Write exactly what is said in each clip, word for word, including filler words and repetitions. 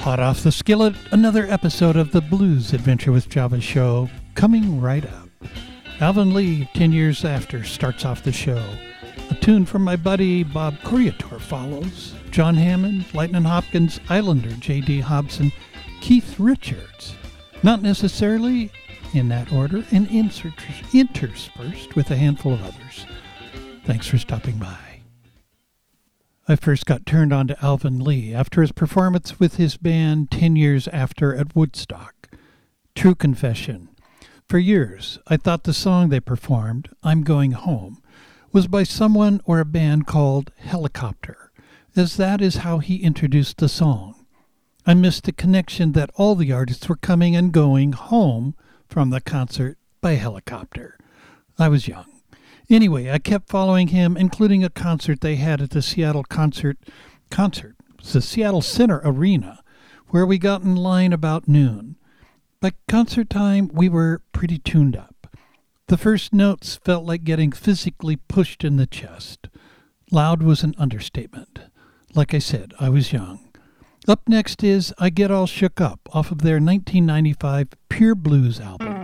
Hot off the skillet, another episode of the Blues Adventure with Java show coming right up. Alvin Lee, ten years after, starts off the show. A tune from my buddy Bob Coriator follows. John Hammond, Lightnin' Hopkins, Islander, J D Hobson, Keith Richards. Not necessarily in that order, and interspersed with a handful of others. Thanks for stopping by. I first got turned on to Alvin Lee after his performance with his band ten years after at Woodstock. True confession. For years, I thought the song they performed, I'm Going Home, was by someone or a band called Helicopter, as that is how he introduced the song. I missed the connection that all the artists were coming and going home from the concert by helicopter. I was young. Anyway, I kept following him, including a concert they had at the Seattle concert, concert, the Seattle Center Arena, where we got in line about noon. By concert time, we were pretty tuned up. The first notes felt like getting physically pushed in the chest. Loud was an understatement. Like I said, I was young. Up next is I Get All Shook Up off of their nineteen ninety-five Pure Blues album.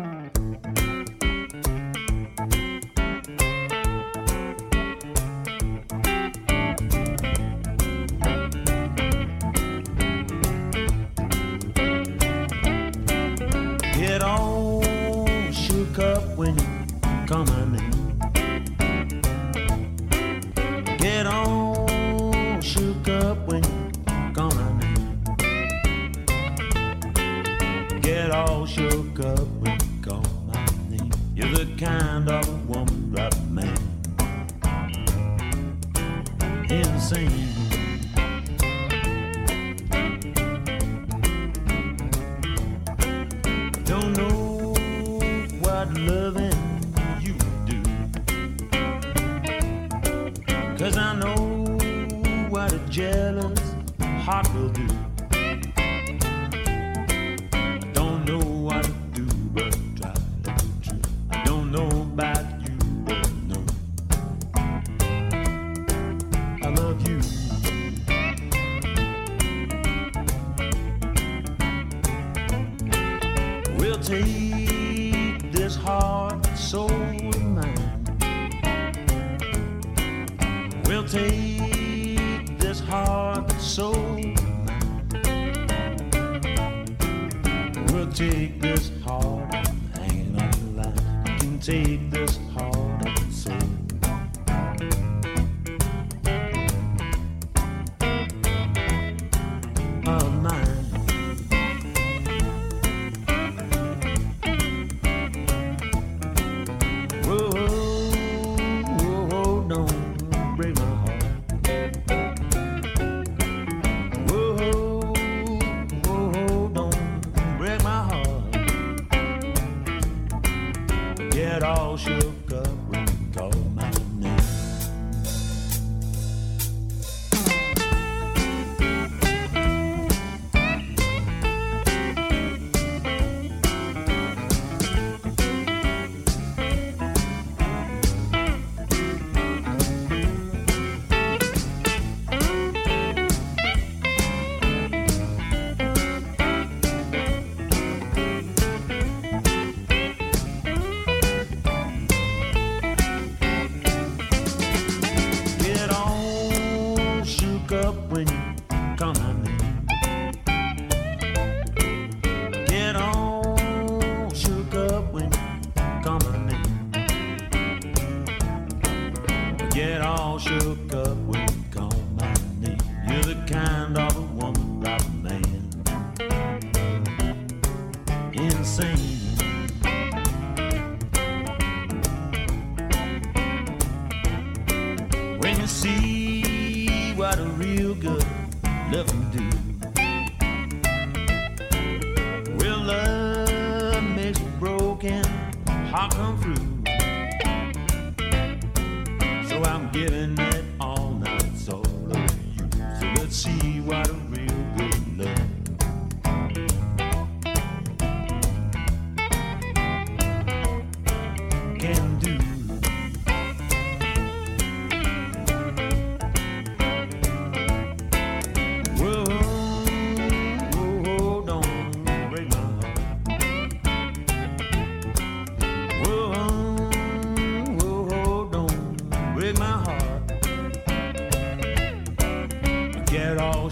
Get all shook up when you call my name. Get all shook up when you call my name. Get all shook up when you call my name. You're the kind of a woman drive a man insane. Don't know what loving you do, 'cause I know what a jealous heart will do. I don't know what to do but try to be true. I don't know about you, but no, I love you. We'll take this heart and soul of mine. We'll take this heart and soul of mine. We'll take this heart and hang it on the line. You can take this heart and soul of mine.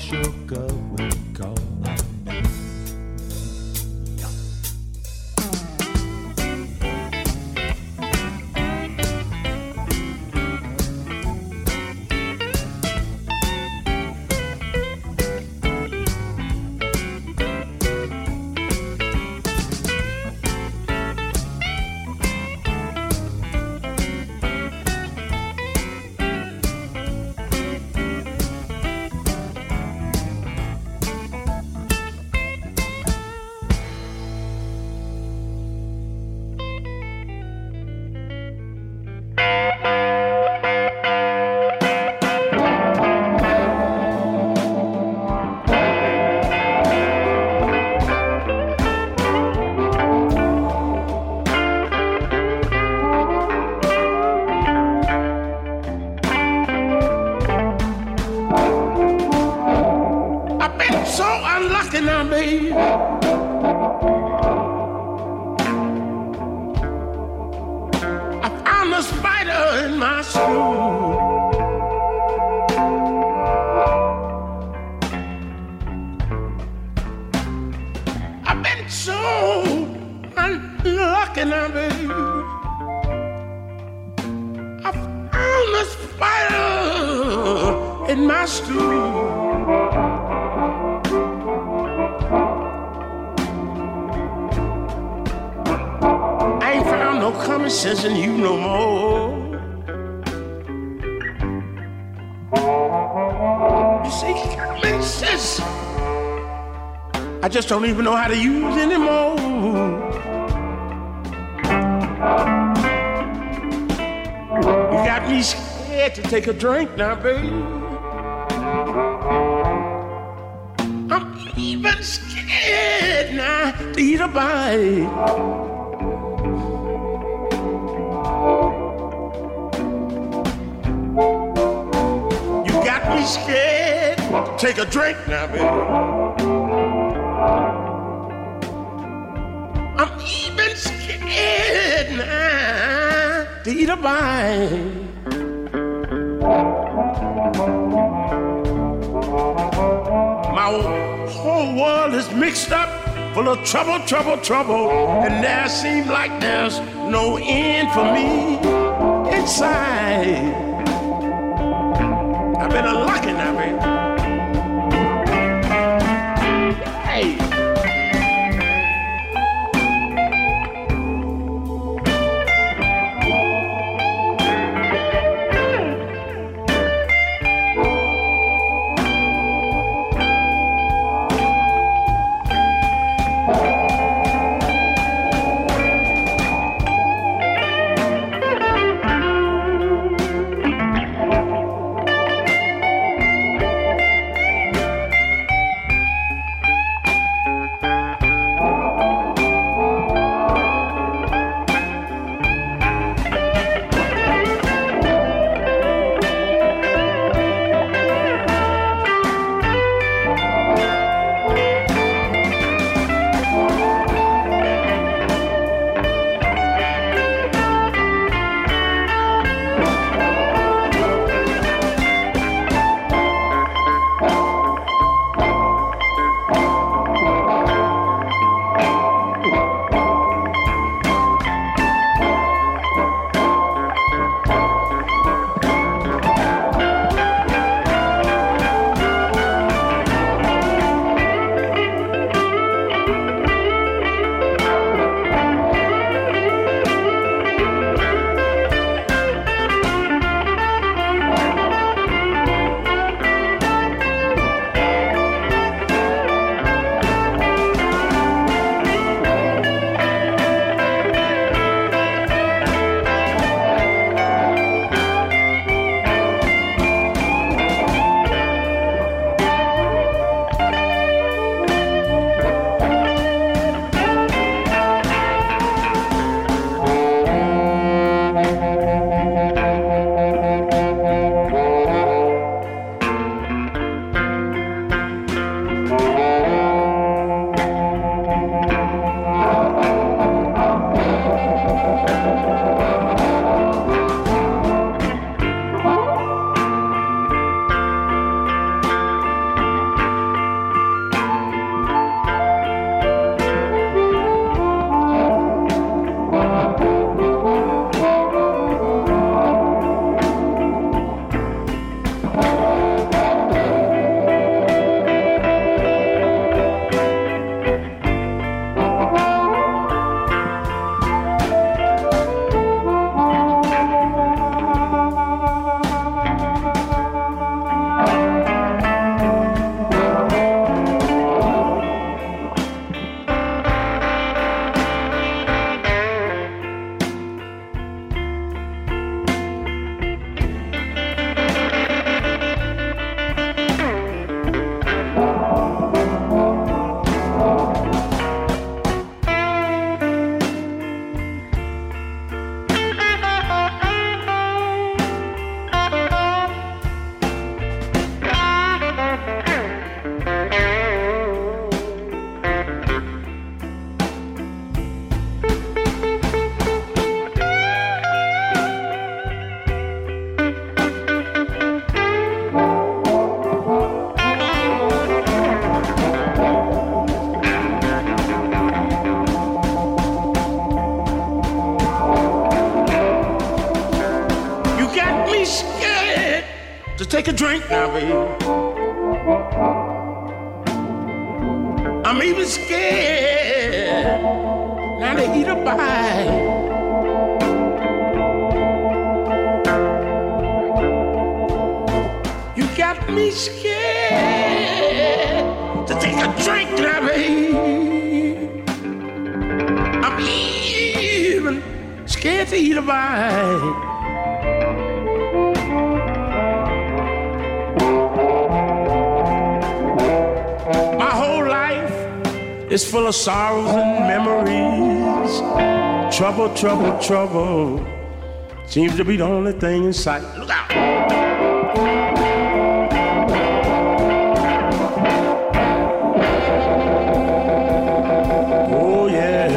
shook up when you called my name. I just don't even know how to use anymore. You got me scared to take a drink now, baby. I'm even scared now to eat a bite. You got me scared to take a drink now, baby. I'm even scared now to eat a bite. My whole world is mixed up, full of trouble, trouble, trouble, and there seems like there's no end for me inside. I've been unlucky now, baby. Hey. to take a drink now, baby. I'm even scared now to eat a bite. You got me scared to take a drink now, baby. I'm even scared to eat a bite. It's full of sorrows and memories. Trouble, trouble, trouble seems to be the only thing in sight. Look out! Oh, yeah.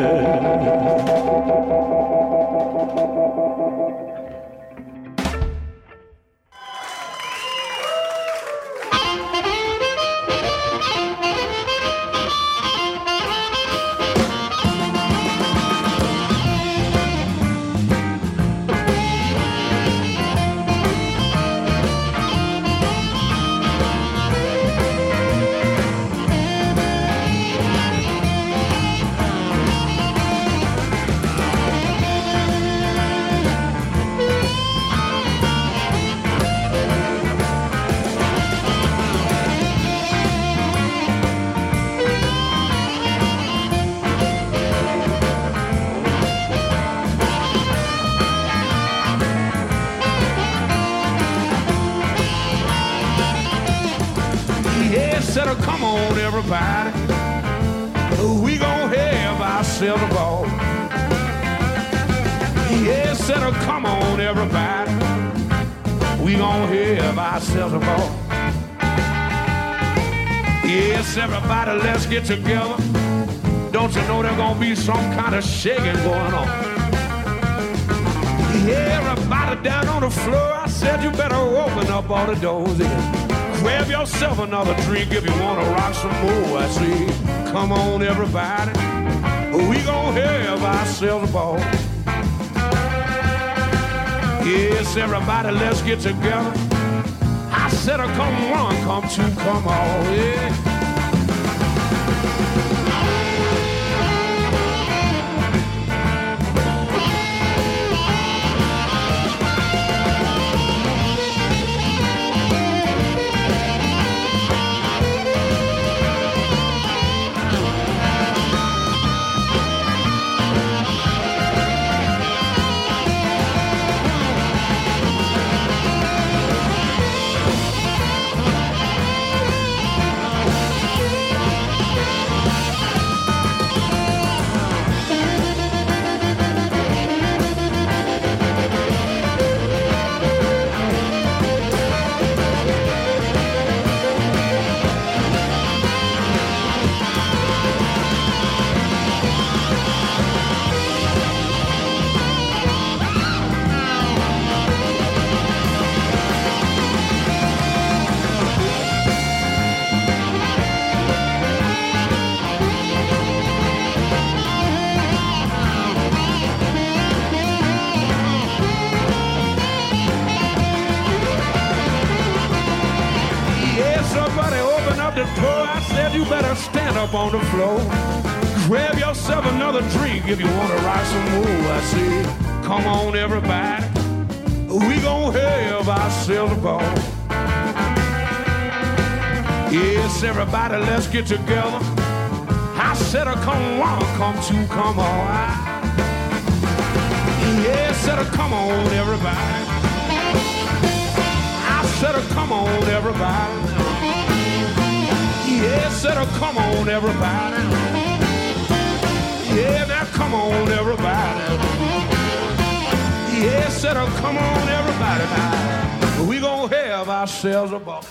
Come on, everybody, we gon' have ourselves a ball. Yes, said, come on, everybody, we gon' have ourselves a ball. Yes, everybody, let's get together. Don't you know there's gonna be some kind of shaking going on? Everybody down on the floor, I said you better open up all the doors in. Grab yourself another drink if you want to rock some more. I say, come on, everybody, we gon' have ourselves a ball. Yes, everybody, let's get together. I said, oh, come one, come two, come on, yeah. You better stand up on the floor. Grab yourself another drink if you want to rock some more. I say, come on, everybody, we gon' have ourselves a ball. Yes, everybody, let's get together. I said, oh, come one, come two, come on. Yes, said, oh, come on, everybody. I said, oh, come on, everybody. Yeah, said, oh, come on, everybody. Yeah, now come on, everybody. Yeah, said, oh, come on, everybody. Now we gon' have ourselves a ball.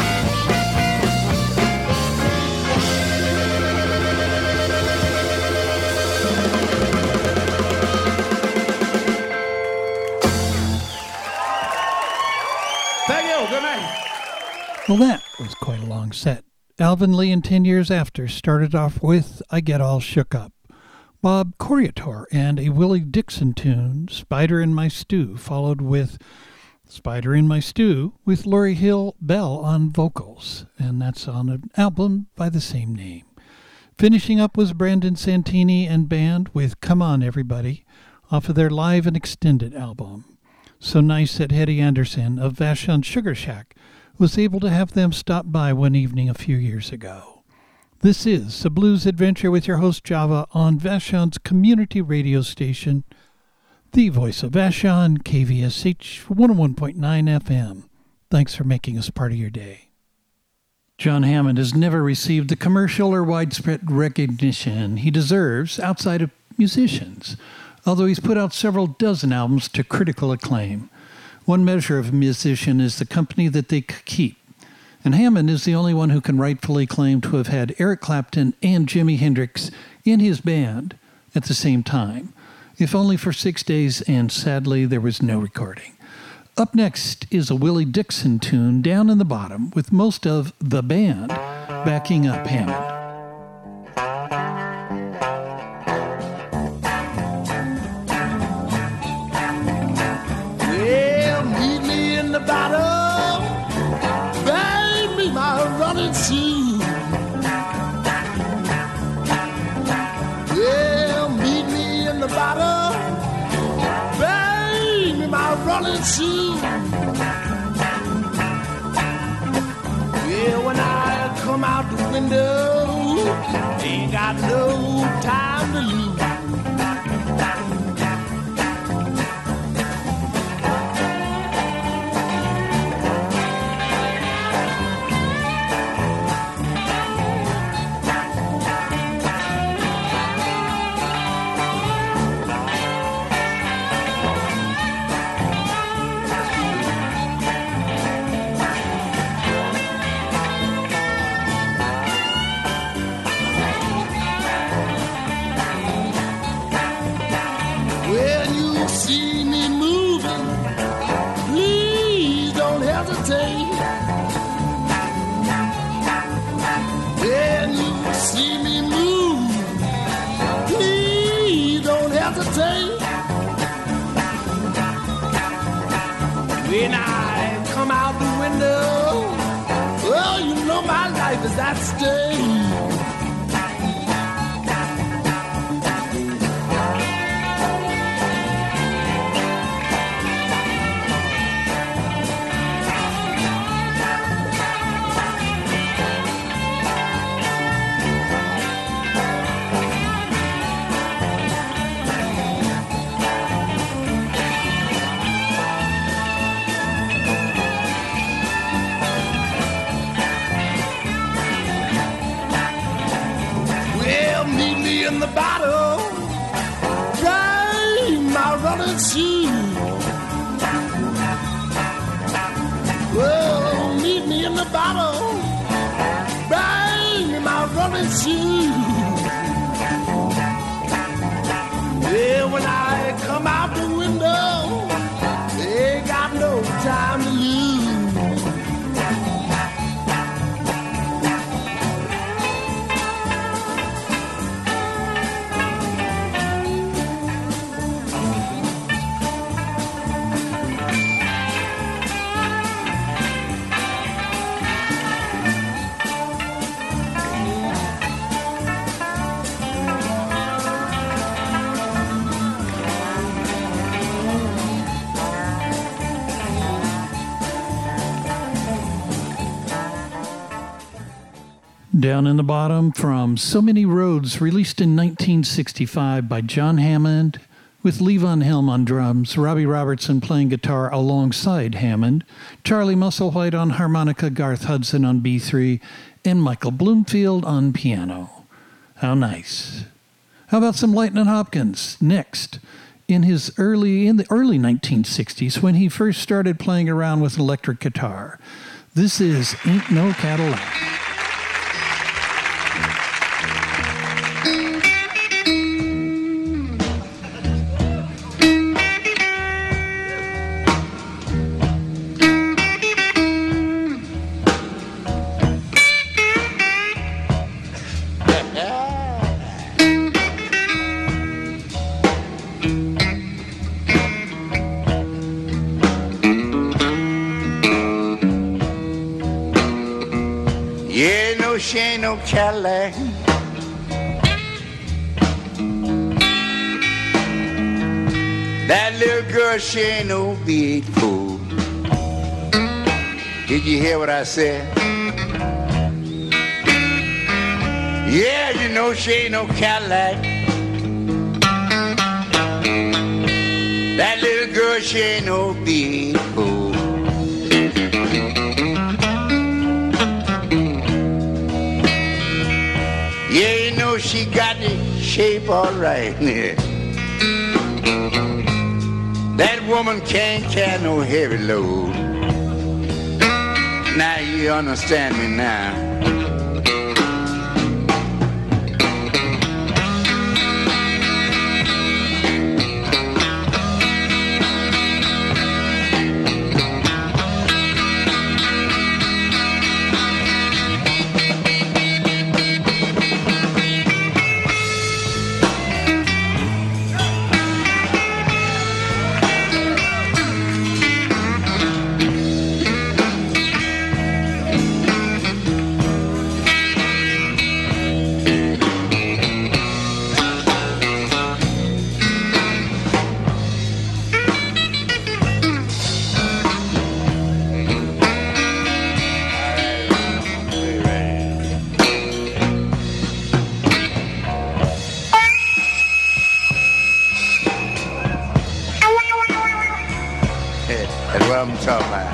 Thank you. Good night. Well, that was quite a long set. Alvin Lee and ten Years After started off with I Get All Shook Up. Bob Corriator and a Willie Dixon tune, Spider in My Stew, followed with Spider in My Stew with Laurie Hill Bell on vocals, and that's on an album by the same name. Finishing up was Brandon Santini and band with Come On Everybody off of their live and extended album. So nice that Hetty Anderson of Vashon Sugar Shack was able to have them stop by one evening a few years ago. This is The Blues Adventure with your host Java on Vashon's community radio station, the voice of Vashon, K V S H one oh one point nine F M. Thanks for making us part of your day. John Hammond has never received the commercial or widespread recognition he deserves outside of musicians, although he's put out several dozen albums to critical acclaim. One measure of a musician is the company that they keep, and Hammond is the only one who can rightfully claim to have had Eric Clapton and Jimi Hendrix in his band at the same time, if only for six days, and sadly there was no recording. Up next is a Willie Dixon tune, Down in the Bottom, with most of the band backing up Hammond. Well, meet me in the bottom, baby, my running shoe. Well, meet me in the bottom, baby, my running shoe. Well, when I come out the window, ain't got no time to lose. When I come out the window, well, you know my life is at stake. In the bottle, dry my running shoe. Well, meet me in the bottle, dry my running shoe. Well, when I come out the window, they got no time to lose. Down in the Bottom from So Many Roads, released in nineteen sixty-five by John Hammond, with Levon Helm on drums, Robbie Robertson playing guitar alongside Hammond, Charlie Musselwhite on harmonica, Garth Hudson on B three, and Michael Bloomfield on piano. How nice. How about some Lightnin' Hopkins next? In his early, in the early nineteen sixties, when he first started playing around with electric guitar. This is Ain't No Cadillac. Thank you. Yeah, no, she ain't no Cadillac. That little girl, she ain't no V eight Ford. Did you hear what I said? Yeah, you know she ain't no Cadillac. That little girl, she ain't no V eight Ford. Yeah, you know she got the shape all right. That woman can't carry no heavy load. Now you understand me now. That's what I'm talking about.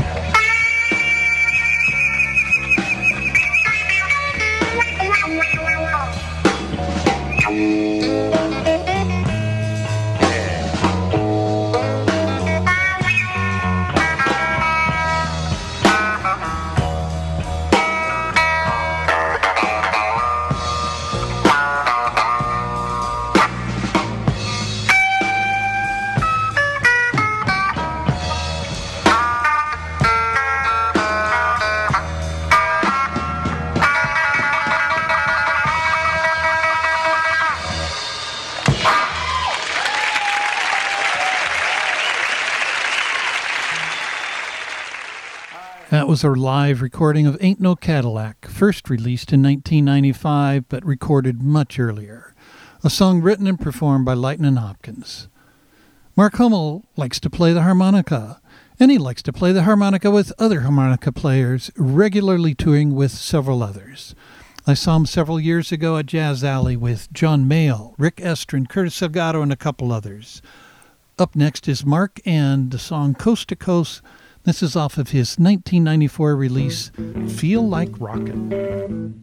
That was a live recording of Ain't No Cadillac, first released in nineteen ninety-five, but recorded much earlier. A song written and performed by Lightnin' Hopkins. Mark Hummel likes to play the harmonica, and he likes to play the harmonica with other harmonica players, regularly touring with several others. I saw him several years ago at Jazz Alley with John Mayall, Rick Estrin, Curtis Salgado, and a couple others. Up next is Mark and the song Coast to Coast. This is off of his nineteen ninety-four release, Feel Like Rockin'.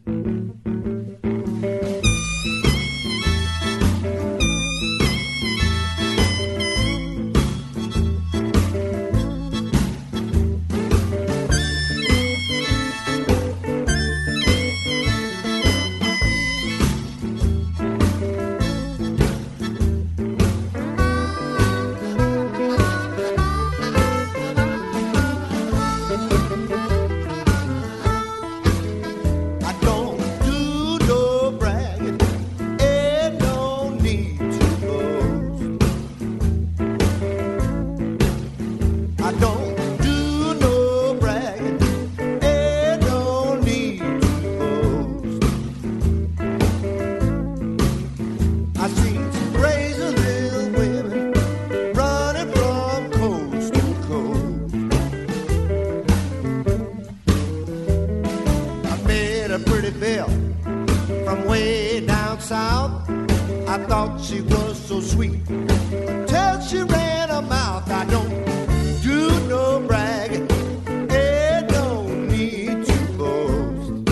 She was so sweet until she ran her mouth. I don't do no bragging, and don't need to boast.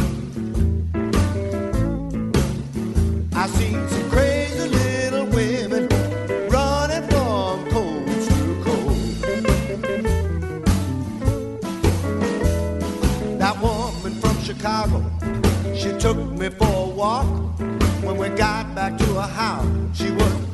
I seen some crazy little women running from coast to coast. That woman from Chicago, she took me for a walk. When we got back to her house, she was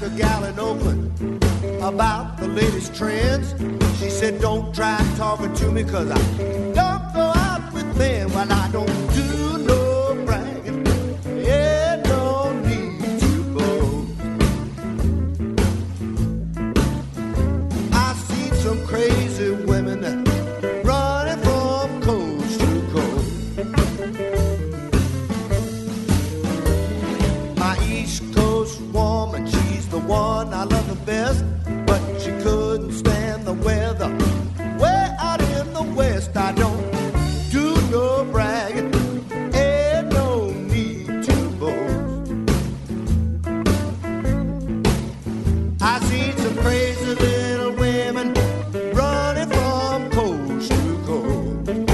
a gal in Oakland about the latest trends. She said, don't try talking to me, cause I don't go out with men. Well, I don't do no bragging. Yeah, no need to boast. I've seen some crazy women running from coast to coast. My East Coast woman, she's the one I love the best, but she couldn't stand the weather way out in the West. I don't do no bragging, ain't no need to boast. I seen some crazy little women running from coast to coast.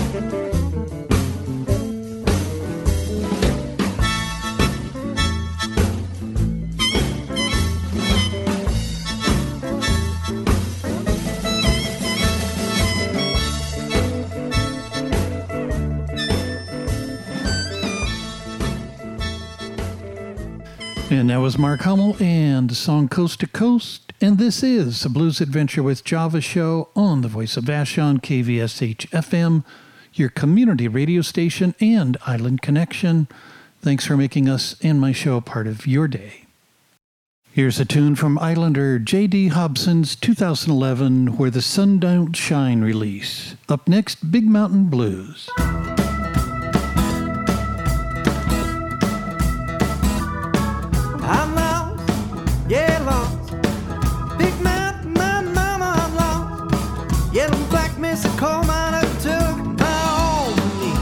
And that was Mark Hummel and the song Coast to Coast. And this is the Blues Adventure with Java show on the Voice of Vashon, K V S H F M, your community radio station and Island Connection. Thanks for making us and my show part of your day. Here's a tune from Islander J D Hobson's two thousand eleven Where the Sun Don't Shine release. Up next, Big Mountain Blues. I'm lost, yeah, lost. Big mountain, my mama, I'm lost. Yellow and black mist, a coal mine up took my own from me.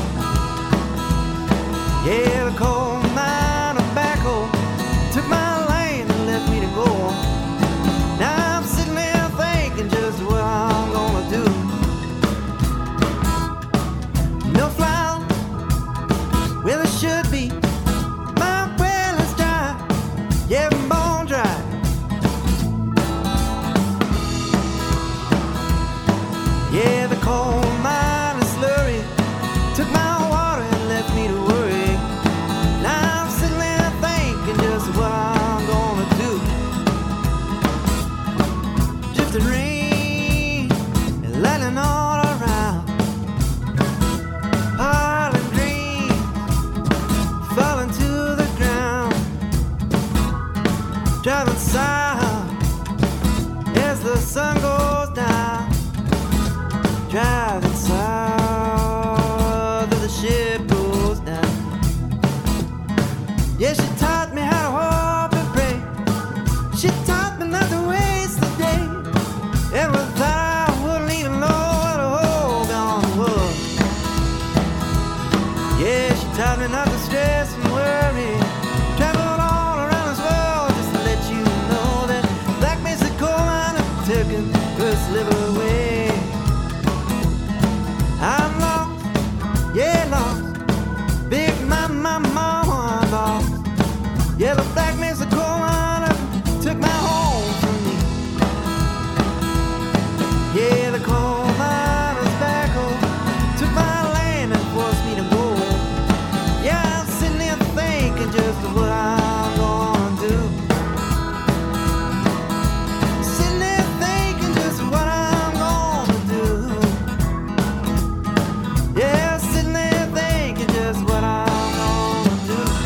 Yeah, the coal mine of tobacco took my land and left me to go. Now I'm sitting there thinking just what I'm gonna do. No flowers where there should be. Yeah, I'm bone dry. Yeah, the coal mine is slurry took my water and left me to worry. Now I'm sitting there thinking just what I'm gonna do. Drifting rain and lightning all around. Piling dreams falling to the ground. Driving south as the sun goes down. Driving south as the ship goes down. Yeah, she taught me how to hope and pray. She taught me not to waste the day. And with that I wouldn't even know what a hold on was. Yeah, she taught me not to stress and worry. Travel all around this world just to let you know that Black Mesa coal mine have taken first live away. I'm lost, yeah, lost. Big mama, mama, I'm lost. Yeah, the Black Mesa coal mine have took my home from me. Yeah, the coal mine is back home, took my land and forced me to go. Yeah, I'm sitting there thinking just what I'm gonna do. Sitting there thinking just what I'm gonna do. Yeah, sitting there thinking just what I'm gonna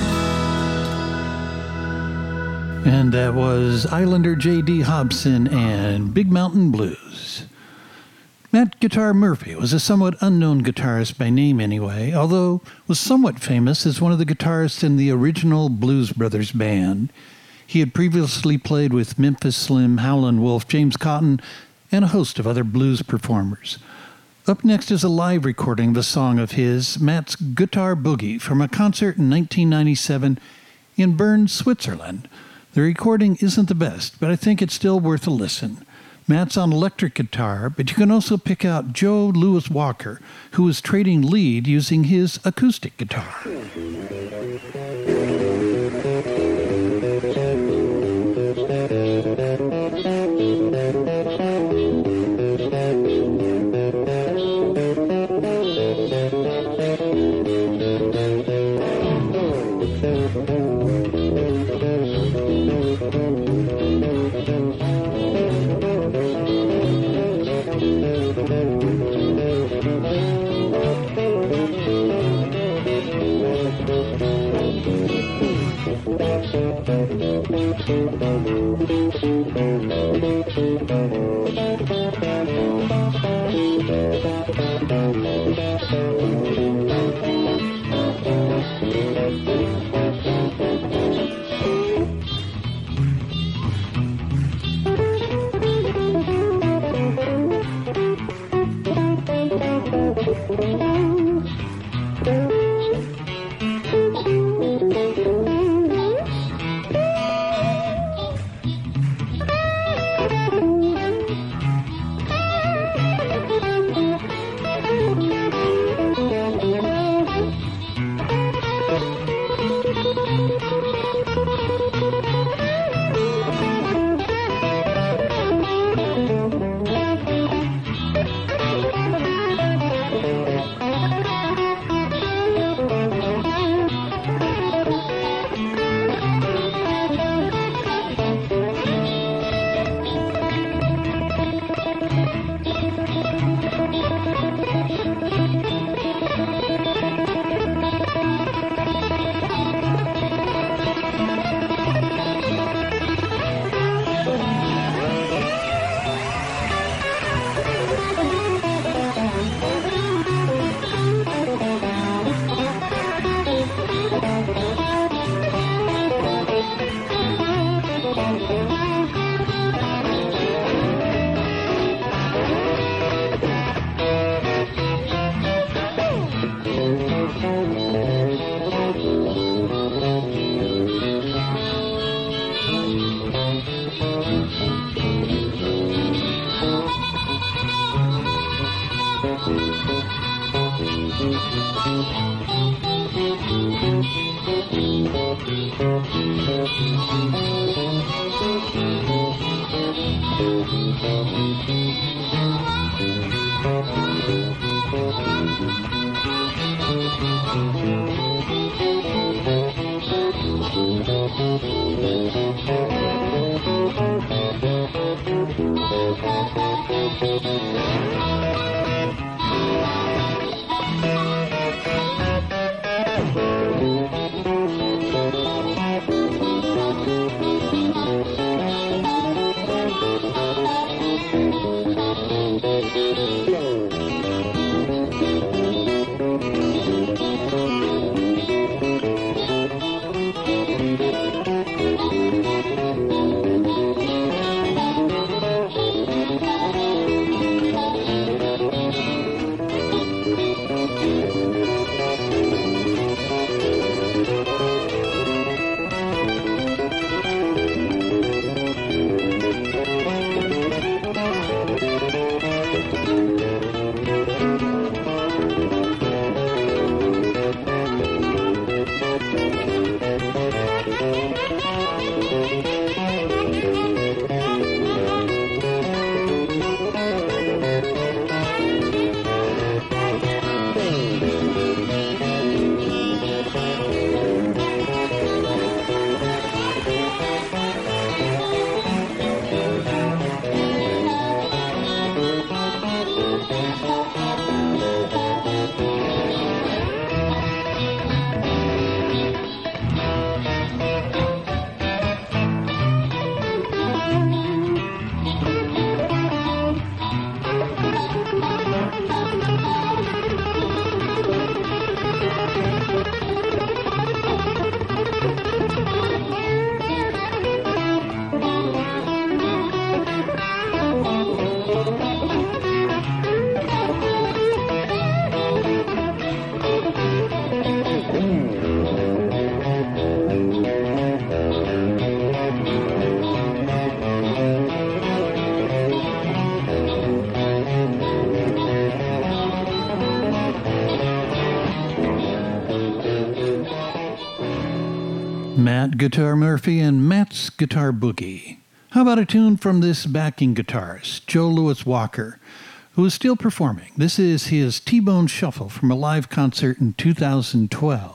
do. And that was Islander J D Hobson and Big Mountain Blues. Matt Guitar Murphy was a somewhat unknown guitarist by name anyway, although was somewhat famous as one of the guitarists in the original Blues Brothers band. He had previously played with Memphis Slim, Howlin' Wolf, James Cotton, and a host of other blues performers. Up next is a live recording of a song of his, Matt's Guitar Boogie, from a concert in nineteen ninety-seven in Bern, Switzerland. The recording isn't the best, but I think it's still worth a listen. Matt's on electric guitar, but you can also pick out Joe Louis Walker, who is trading lead using his acoustic guitar. Thank you. Matt Guitar Murphy and Matt's Guitar Boogie. How about a tune from this backing guitarist, Joe Louis Walker, who is still performing? This is his T-Bone Shuffle from a live concert in two thousand twelve.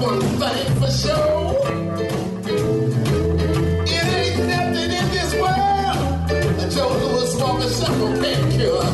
one thing for sure. It ain't nothing in this world that Joe Louis Walker Shuffle can't cure.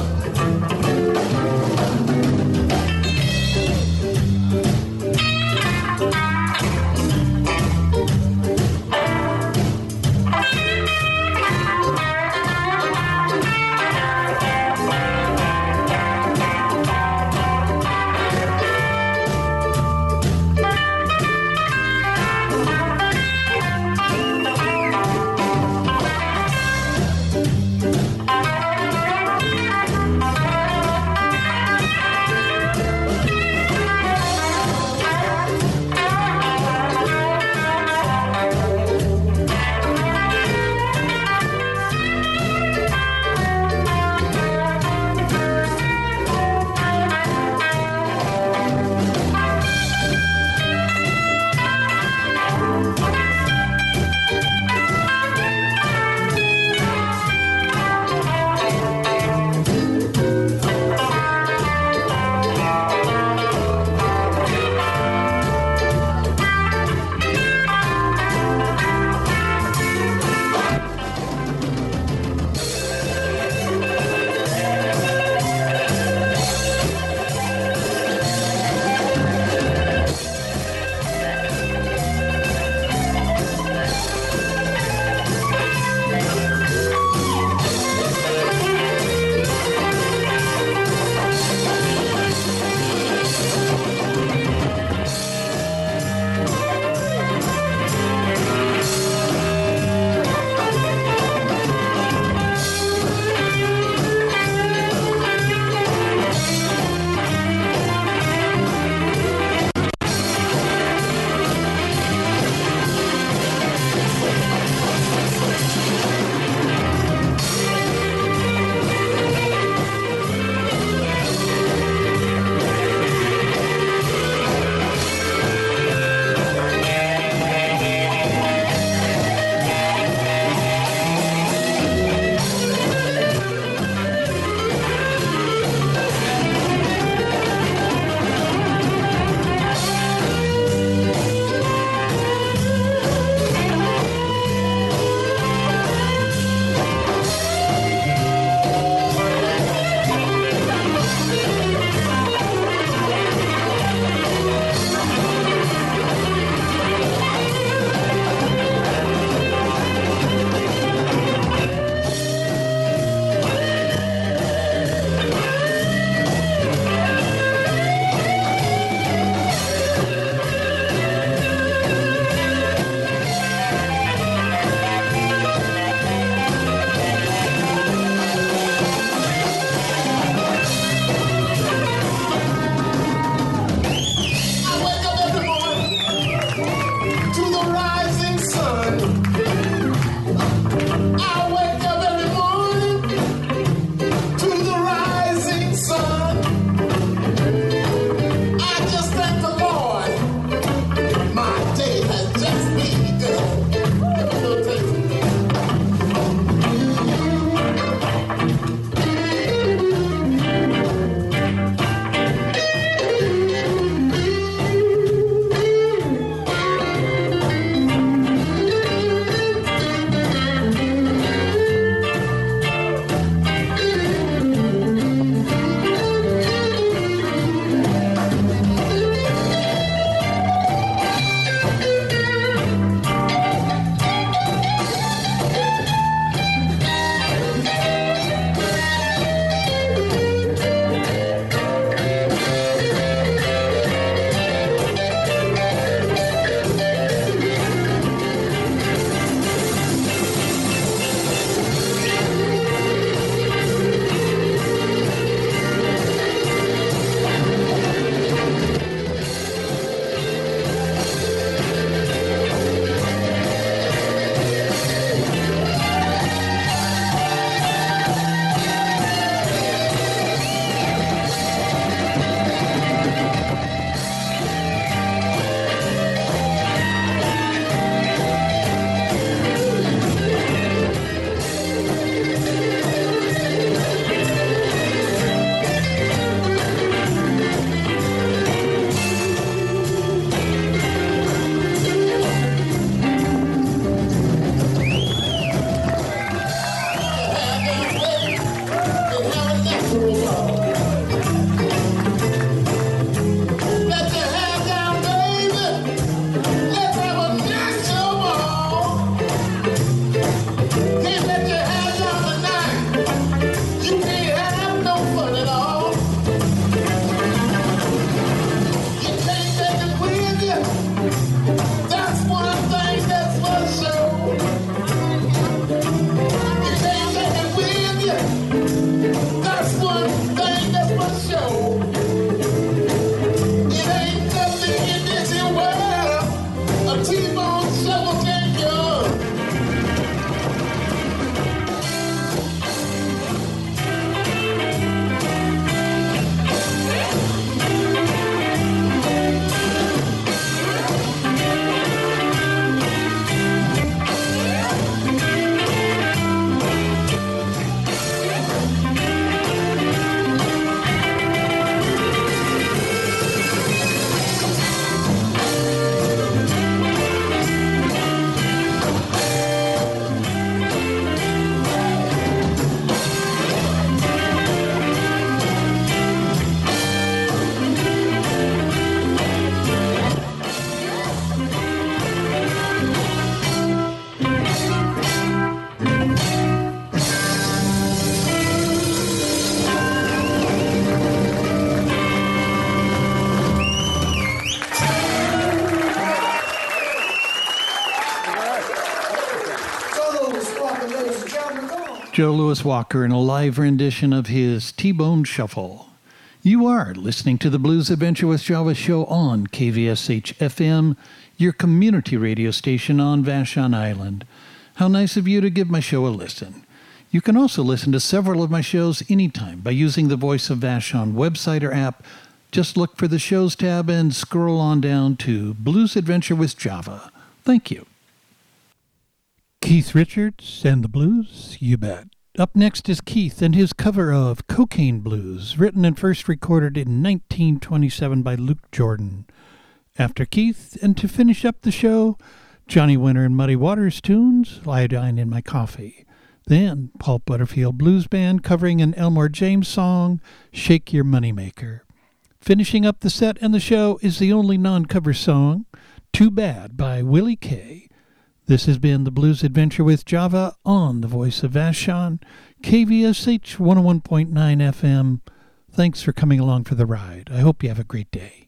Joe Louis Walker in a live rendition of his T-Bone Shuffle. You are listening to the Blues Adventure with Java show on K V S H F M, your community radio station on Vashon Island. How nice of you to give my show a listen. You can also listen to several of my shows anytime by using the Voice of Vashon website or app. Just look for the Shows tab and scroll on down to Blues Adventure with Java. Thank you. Keith Richards and the Blues, you bet. Up next is Keith and his cover of Cocaine Blues, written and first recorded in nineteen twenty-seven by Luke Jordan. After Keith, and to finish up the show, Johnny Winter and Muddy Waters tunes, Iodine in My Coffee. Then, Paul Butterfield Blues Band covering an Elmore James song, Shake Your Moneymaker. Finishing up the set and the show is the only non-cover song, Too Bad by Willie Kay. This has been the Blues Adventure with Java on the Voice of Vashon, K V S H one oh one point nine F M. Thanks for coming along for the ride. I hope you have a great day.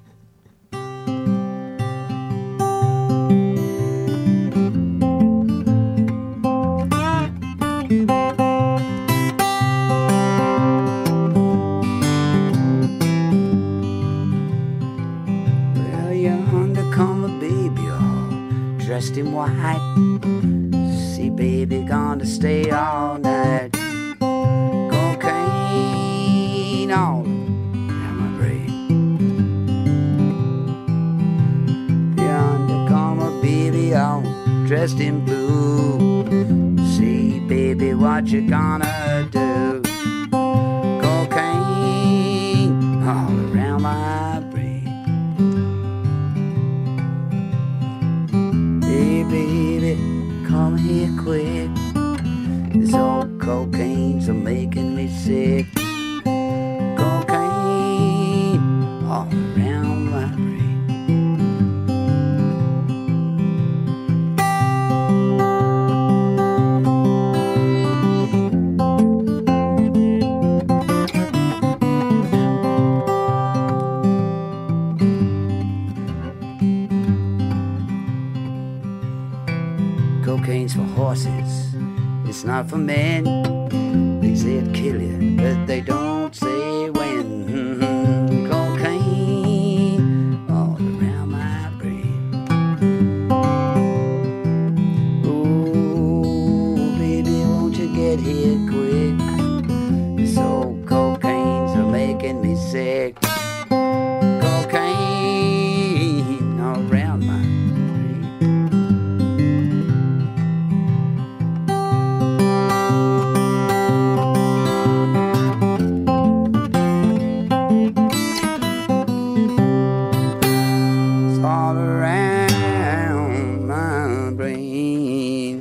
Well, you're undercover, baby, all dressed in white. See, baby, gonna stay all night. Cocaine all around my brain. You're undercover, baby, all dressed in blue. See, baby, what you gonna do? Cocaine all around my brain. Hey, baby, come here quick. This old cocaine's a making me sick. Cocaine all around my brain. Cocaine's for horses, it's not for men. They say it kill you, but they don't say when. Cocaine all around my brain. Oh, baby, won't you get here quick? This old cocaine's a making me sick. Cocaine all around my brain. All around my brain.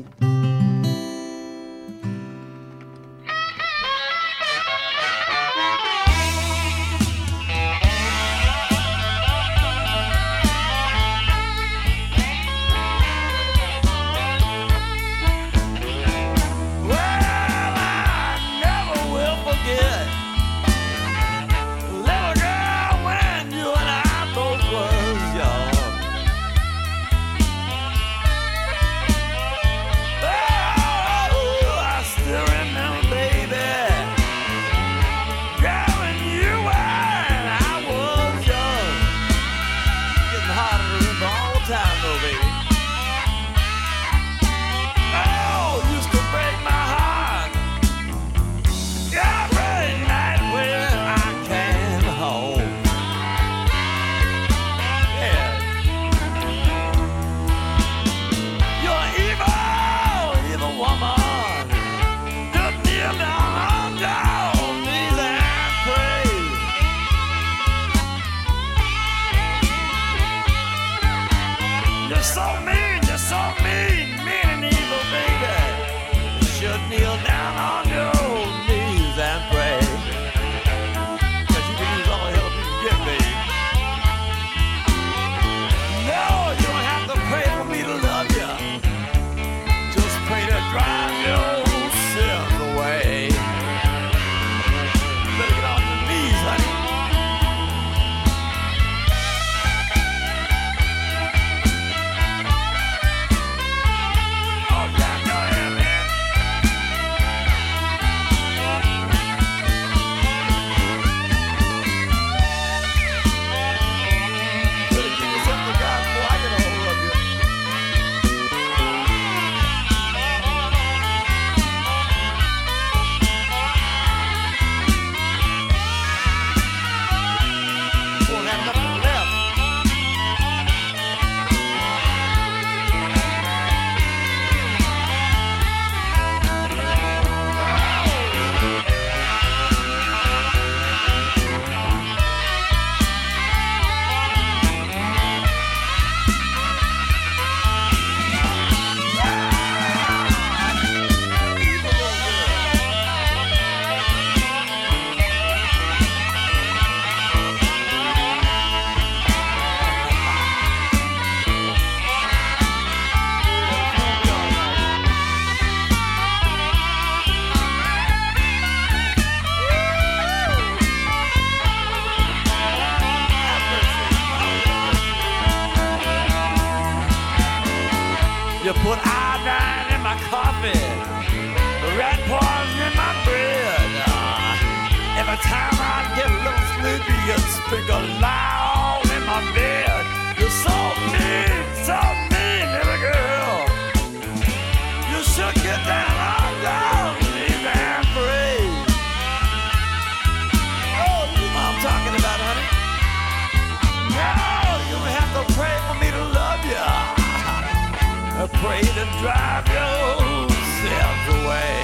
Well, I never will forget, little girl, when you and I both was young. Oh, I still remember, baby, girl, when you and I was young. Getting harder to remember all the time, though, baby. Oh, used to break my heart every night when I came home. Yeah. You're evil, evil woman. Just kneel down on your knees and pray. You're so mean, you're so mean, mean and evil, baby. You should kneel down on your knees and pray. 'Cause you can use all the help you can get, baby. No, you don't have to pray for me to love you. Just pray to drive your sins away. Better get on your knees, honey. You put iodine in my coffee, rat poison in my bread. Uh, every time I get a little sleepy, you sprinkle lye all in my bed. You're so mean, so mean, little girl. You should get down on down, leave and pray. Oh, you know what I'm talking about, honey. Now you have to pray for me to love you. I pray to drive yourself away.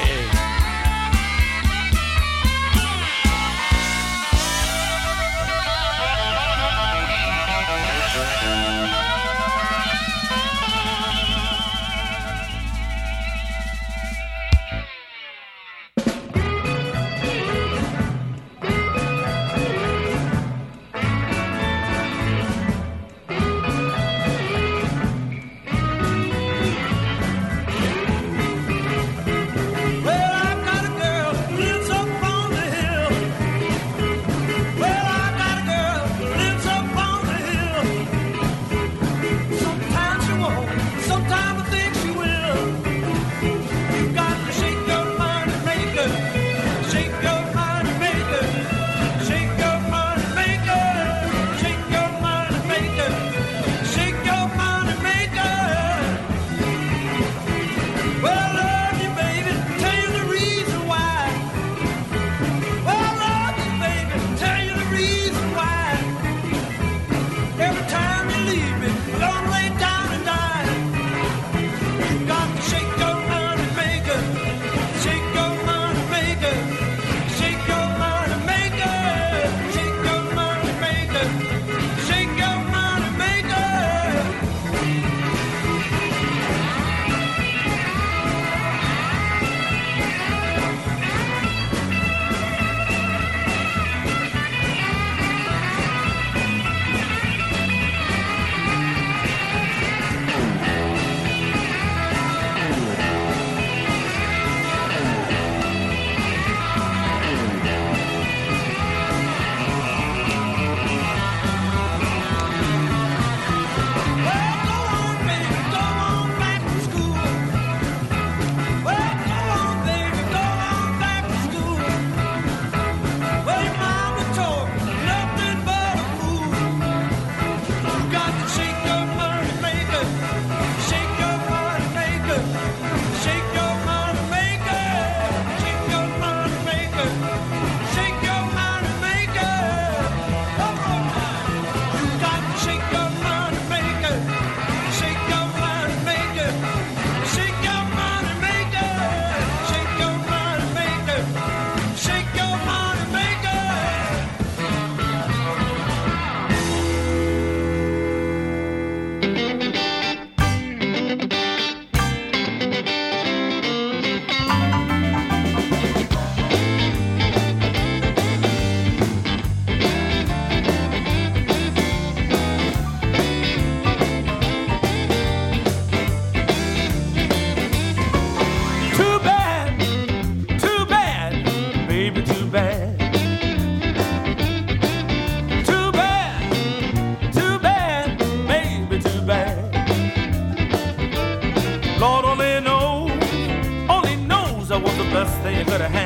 Lord only knows, only knows that was the best thing that could have